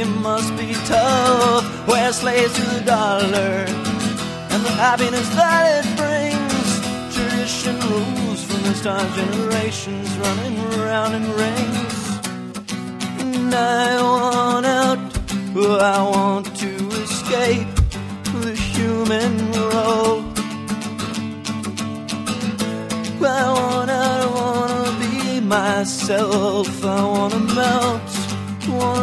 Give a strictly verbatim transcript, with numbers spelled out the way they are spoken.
it must be tough. We're slaves to the dollar and the happiness that it brings. Tradition rules from the start, generations running around in rings. And I want out, I want to escape the human role. I want out, I wanna be myself, I wanna melt, wanna